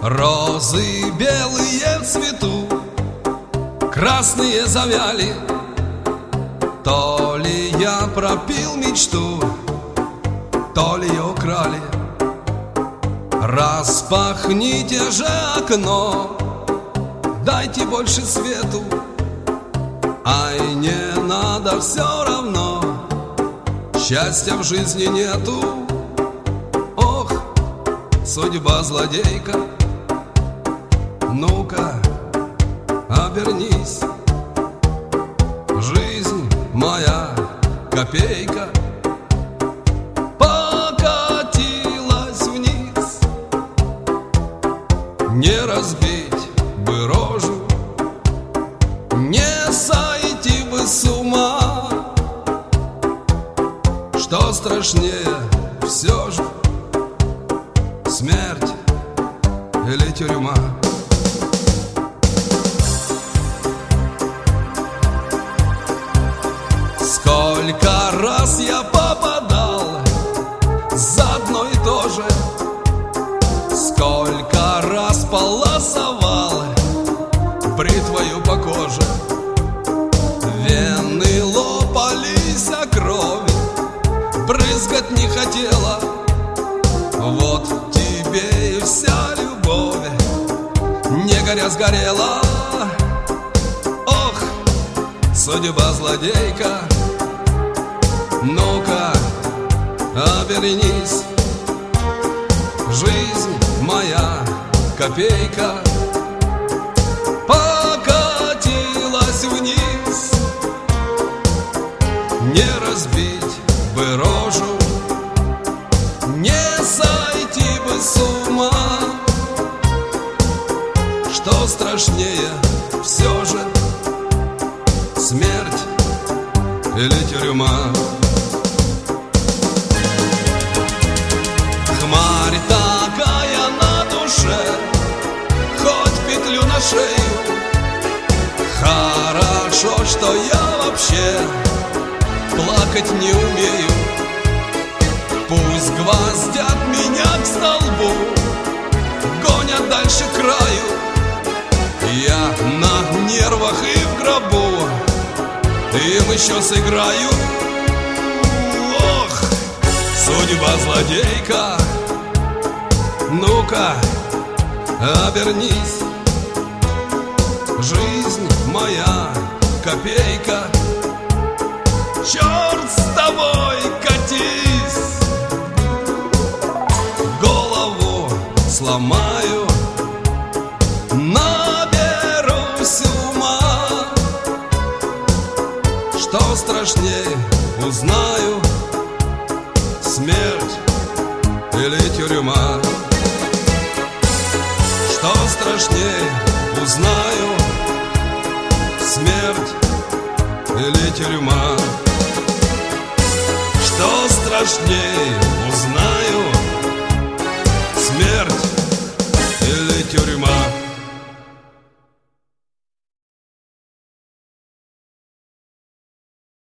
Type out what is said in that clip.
Розы белые в цвету, красные завяли. То ли я пропил мечту, то ли ее украли. Распахните же окно, дайте больше свету. Ай, не надо, все равно, счастья в жизни нету. Ох, судьба злодейка, ну-ка, обернись. Жизнь моя копейка покатилась вниз. Не разбить бы рожу, не сойти бы с ума. Что страшнее все же, смерть или тюрьма? Сколько раз я попадал за одно и то же, сколько раз полосовал бритвою по коже. Вены лопались, а кровь брызгать не хотела. Вот тебе и вся любовь, не горя сгорела. Ох, судьба злодейка, ну-ка, обернись. Жизнь моя копейка покатилась вниз. Не разбить бы рожу, не сойти бы с ума. Что страшнее все же, смерть или тюрьма? Хмарь такая на душе, хоть петлю на шею. Хорошо, что я вообще плакать не умею. Пусть гвоздят меня к столбу, гонят дальше к краю. Я на нервах и в гробу им еще сыграю. Ох, судьба злодейка, ну-ка, обернись. Жизнь моя копейка, черт с тобой, катись. Голову сломаю, наберусь ума. Что страшнее узнаю, смерть или тюрьма? Что страшнее узнаю, смерть или тюрьма? Что страшнее узнаю?